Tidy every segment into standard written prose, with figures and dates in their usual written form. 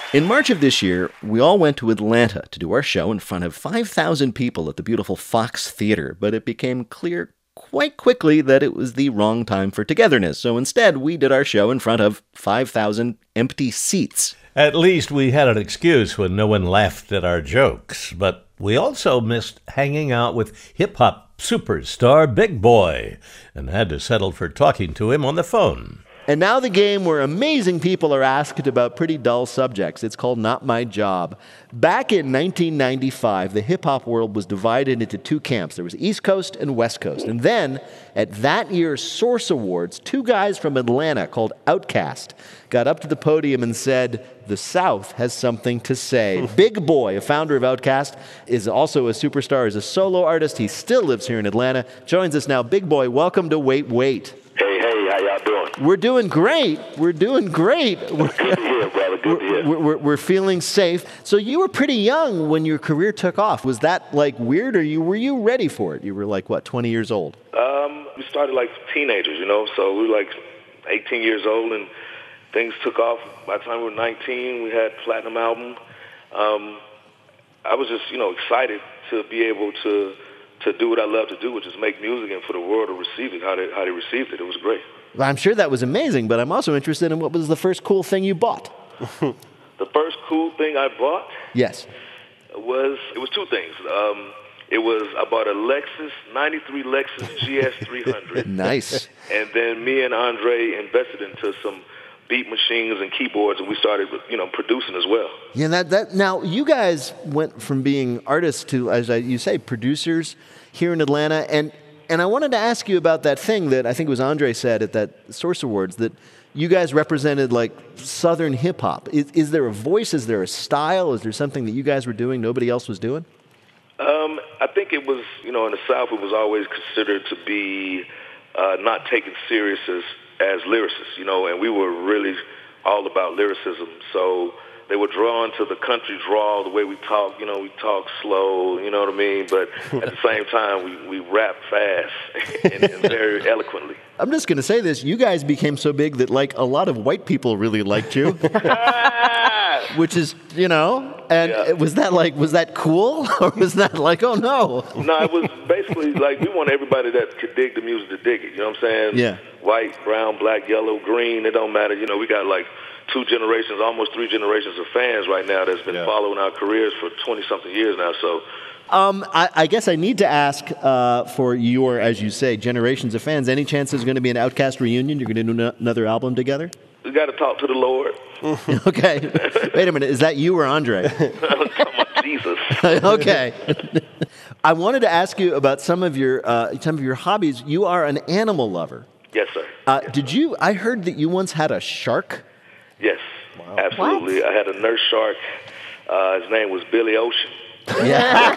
In March of this year, we all went to Atlanta to do our show in front of 5,000 people at the beautiful Fox Theater, but it became clear quite quickly that it was the wrong time for togetherness. So instead, we did our show in front of 5,000 empty seats. At least we had an excuse when no one laughed at our jokes, but we also missed hanging out with hip-hop superstar Big Boy and had to settle for talking to him on the phone. And now the game where amazing people are asked about pretty dull subjects. It's called Not My Job. Back in 1995, the hip-hop world was divided into two camps. There was East Coast and West Coast. And then, at that year's Source Awards, two guys from Atlanta called Outkast got up to the podium and said, "The South has something to say." Big Boy, a founder of Outkast, is also a superstar, is a solo artist. He still lives here in Atlanta. Joins us now. Big Boy, welcome to Wait, Wait. Hey, how y'all doing? We're doing great. Good to hear, brother. Good to hear. We're feeling safe. So you were pretty young when your career took off. Was that like weird, or were you ready for it? You were like, what, 20 years old? We started like teenagers, so we were like 18 years old, and things took off. By the time we were 19, we had platinum album. I was just, excited to be able to do what I love to do, which is make music, and for the world to receive it, how they received it. It was great. Well, I'm sure that was amazing, but I'm also interested in what was the first cool thing you bought? The first cool thing I bought? Yes. It was two things. I bought a Lexus, 93 Lexus GS 300. Nice. And then me and Andre invested into some beat machines and keyboards, and we started, producing as well. Yeah, now you guys went from being artists to, as you say, producers here in Atlanta, and I wanted to ask you about that thing that I think it was Andre said at that Source Awards, that you guys represented like Southern hip hop. Is there a voice? Is there a style? Is there something that you guys were doing nobody else was doing? I think it was, in the South, it was always considered to be not taken serious as lyricists, and we were really all about lyricism. So they were drawn to the country drawl, the way we talk. We talk slow, you know what I mean? But at the same time, we rap fast and very eloquently. I'm just going to say this. You guys became so big that, like, a lot of white people really liked you. Which is, and Yeah. was that cool? Or was that like, oh, no? No, it was basically like we want everybody that could dig the music to dig it. You know what I'm saying? Yeah. White, brown, black, yellow, green, it don't matter. We got like 2 generations, almost 3 generations of fans right now that's been following our careers for 20-something years now. So, I guess I need to ask for your, as you say, generations of fans. Any chance there's going to be an Outkast reunion? You're going to do another album together? we got to talk to the Lord. Okay. Wait a minute. Is that you or Andre? Come on, Jesus. Okay. I wanted to ask you about some of your hobbies. You are an animal lover. Yes, sir. I heard that you once had a shark? Yes, absolutely. What? I had a nurse shark. His name was Billy Ocean. Yeah.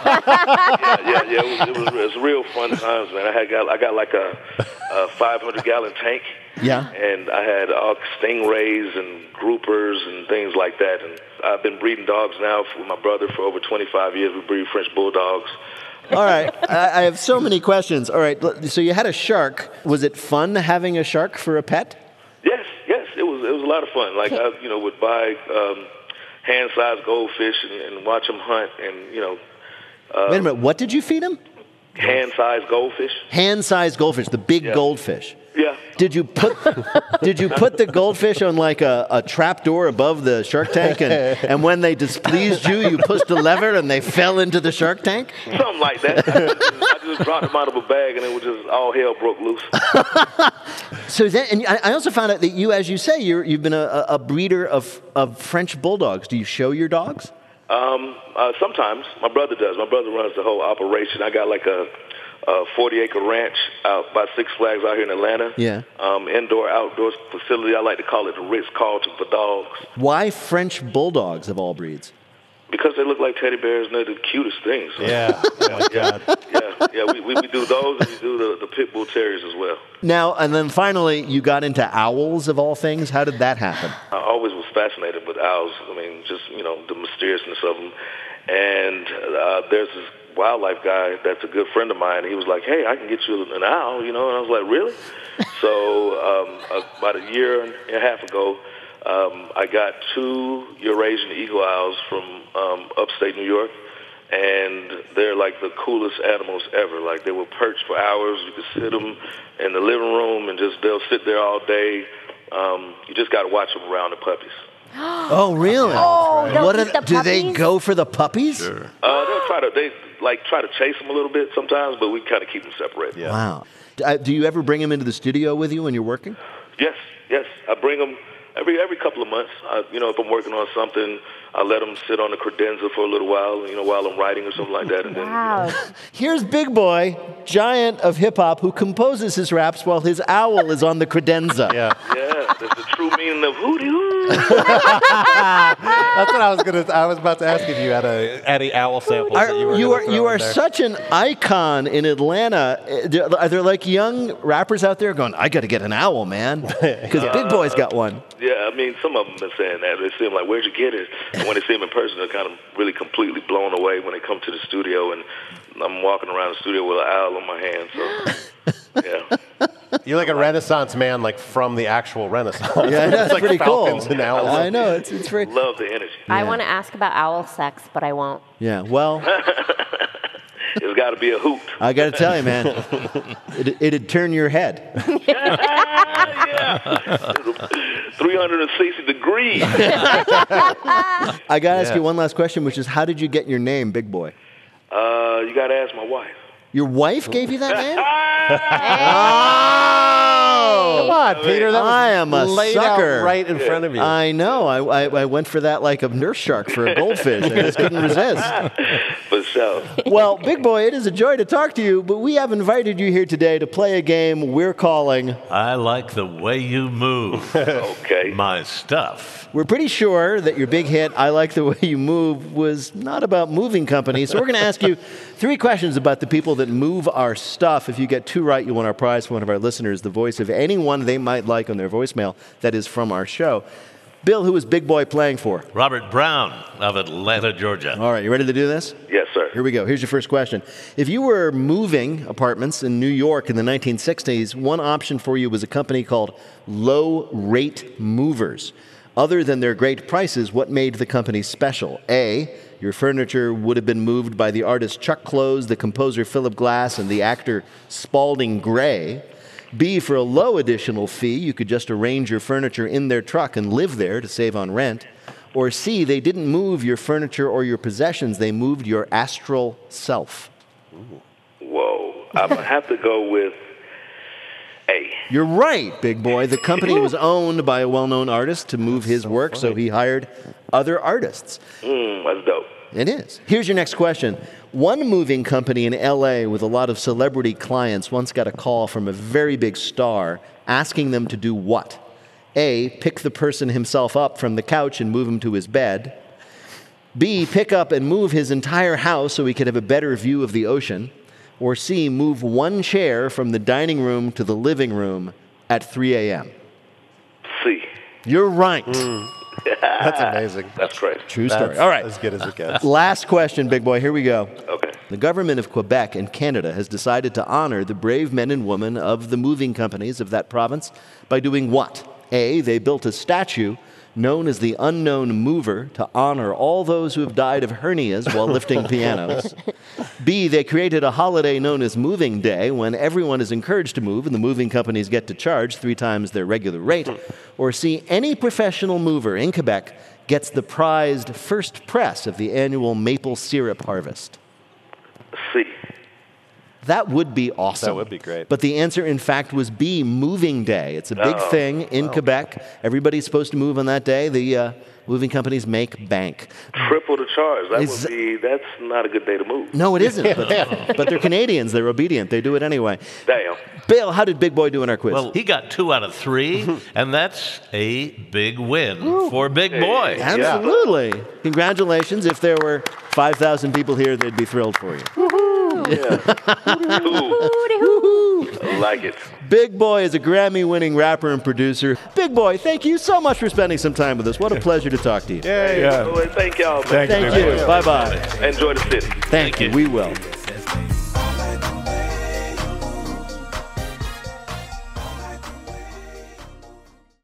It was real fun times, man. I got like a 500-gallon tank. Yeah. And I had stingrays and groupers and things like that. And I've been breeding dogs now with my brother for over 25 years. We breed French bulldogs. All right. I have so many questions. All right. So you had a shark. Was it fun having a shark for a pet? Yes. It was a lot of fun. Like I, would buy hand-sized goldfish and watch them hunt. And Wait a minute. What did you feed him? Hand-sized goldfish. Hand-sized goldfish. The big goldfish. Yeah. Did you put the goldfish on like a trap door above the shark tank, and when they displeased you, you pushed a lever and they fell into the shark tank? Something like that. I just dropped them out of a bag, and it was just all hell broke loose. So then, and I also found out that you, as you say, you've been a breeder of French bulldogs. Do you show your dogs? Sometimes my brother does. My brother runs the whole operation. I got like a 40-acre ranch out by Six Flags out here in Atlanta. Yeah. Indoor-outdoor facility. I like to call it the Ritz-Carlton for dogs. Why French bulldogs of all breeds? Because they look like teddy bears and they're the cutest things. Yeah. Oh my God. We do those, and we do the pit bull terriers as well. Now, and then finally, you got into owls of all things. How did that happen? I always was fascinated with owls. I mean, just, the mysteriousness of them. And there's this wildlife guy that's a good friend of mine. He was like, hey, I can get you an owl, and I was like, really? So about a year and a half ago, I got 2 Eurasian eagle owls from upstate New York, and they're like the coolest animals ever. Like, they will perch for hours. You can sit them in the living room, and they'll sit there all day. You just got to watch them around the puppies. Oh, really? Oh, Do they go for the puppies? They'll try to chase them a little bit sometimes, but we kind of keep them separated. Yeah. Wow. Do you ever bring them into the studio with you when you're working? Yes. I bring them every couple of months. If I'm working on something, I let them sit on the credenza for a little while, while I'm writing or something like that. And Wow. Here's Big Boy, giant of hip-hop, who composes his raps while his owl is on the credenza. Yeah. Yeah, that's the true meaning of hootie-hoo. That's what I was about to ask if you had any owl samples. that You are there. such an icon in Atlanta. Are there like young rappers out there going, I got to get an owl, man? Because Big Boy's got one. Yeah, I mean, some of them have been saying that. They see him like, where'd you get it? And when they see him in person, they're kind of really completely blown away when they come to the studio, and I'm walking around the studio with an owl on my hand. So, yeah. You're like a Renaissance man, like from the actual Renaissance. Yeah, I know, it's like pretty cool. falcons and owls. I know, it's very... Love the energy. I want to ask about owl sex, but I won't. Yeah, well... It's got to be a hoot. I got to tell you, man, it'd turn your head. Yeah. 360 degrees. I got to ask you one last question, which is, how did you get your name, Big Boy? You got to ask my wife. Your wife gave you that name? Come on, Peter. That was I am a laid sucker. out right in front of you. I know. I went for that like a nurse shark for a goldfish. I just couldn't resist. For sure. Well, Big Boy, it is a joy to talk to you, but we have invited you here today to play a game we're calling I like the way you move. Okay. My stuff. We're pretty sure that your big hit, I Like the Way You Move, was not about moving companies. So we're going to ask you 3 questions about the people that move our stuff. If you get 2 right, you win our prize for one of our listeners, the voice of anyone they might like on their voicemail that is from our show. Bill, who is Big Boy playing for? Robert Brown of Atlanta, Georgia. All right, you ready to do this? Yes, sir. Here we go. Here's your first question. If you were moving apartments in New York in the 1960s, one option for you was a company called Low Rate Movers. Other than their great prices, what made the company special? A, your furniture would have been moved by the artist Chuck Close, the composer Philip Glass, and the actor Spalding Gray. B, for a low additional fee, you could just arrange your furniture in their truck and live there to save on rent. Or C, they didn't move your furniture or your possessions, they moved your astral self. Whoa. I'm going to have to go with A. You're right, Big Boy. The company was owned by a well-known artist to move his work, so he hired other artists. That's dope. It is. Here's your next question. One moving company in L.A. with a lot of celebrity clients once got a call from a very big star asking them to do what? A, pick the person himself up from the couch and move him to his bed. B, pick up and move his entire house so he could have a better view of the ocean. Or C, move one chair from the dining room to the living room at 3 a.m. C. You're right. That's amazing. That's right. True story. That's All right. as good as it gets. Last question, Big Boy. Here we go. Okay. The government of Quebec in Canada has decided to honor the brave men and women of the moving companies of that province by doing what? A, they built a statue known as the Unknown Mover to honor all those who have died of hernias while lifting pianos. B, they created a holiday known as Moving Day when everyone is encouraged to move and the moving companies get to charge 3 times their regular rate. Or C, any professional mover in Quebec gets the prized first press of the annual maple syrup harvest. C. That would be awesome. That would be great. But the answer, in fact, was B, Moving Day. It's a big thing in Quebec. Everybody's supposed to move on that day. The moving companies make bank. Triple the charge. That's not a good day to move. No, it isn't. But they're Canadians. They're obedient. They do it anyway. Damn. Bill, how did Big Boy do in our quiz? Well, he got 2 out of 3, and that's a big win for Big Boy. Absolutely. Congratulations. If there were 5,000 people here, they'd be thrilled for you. Yeah. Ooh. I like it. Big Boy is a Grammy-winning rapper and producer. Big Boy, thank you so much for spending some time with us. What a pleasure to talk to you. Well, thank y'all, man. Thank you. Bye-bye. Enjoy the city. Thank you. We will.